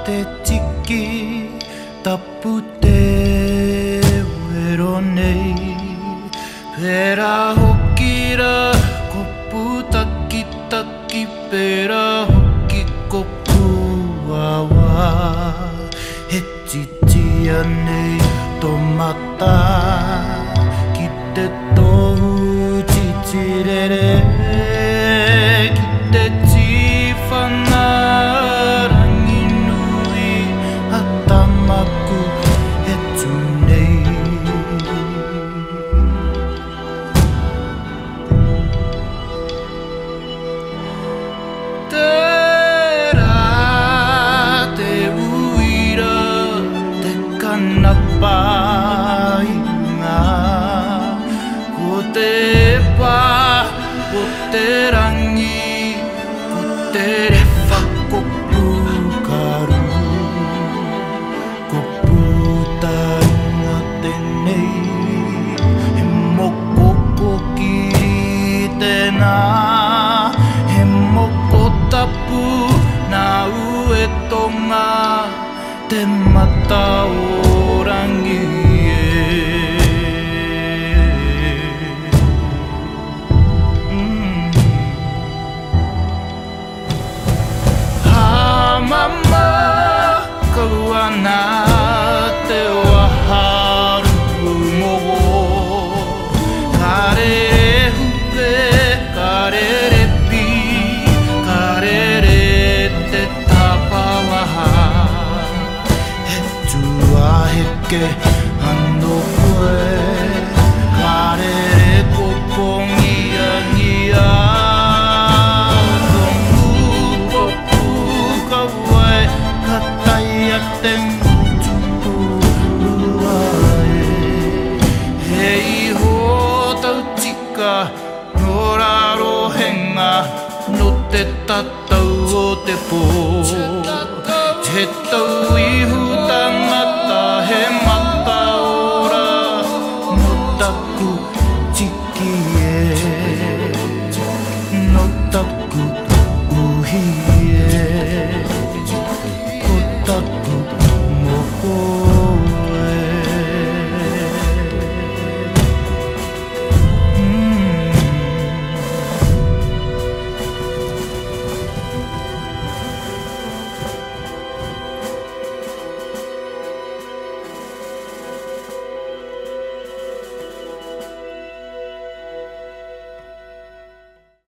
te tiki tapu te wero nei pera hoki ra kopu taki taki pera hoki kopu awa he chichia nei tomata ki te tohu chichirere ki te chifana rangi nui atamaku he tunei Tera te uira te kanapainga ko te pa ko te rangi ko te refa kopu karu kopu tainga tenei he moko kokiri tena he moko tapu na ue tonga te mata o rangi Mama kaua nā te waharu moho Karere hupe, karere pi, karere te tapawaha He tua heke ano koe Karere kopongia ngia Ten tupu luae Hei ho tau tika no raro henga No te tatau o te pō Te tau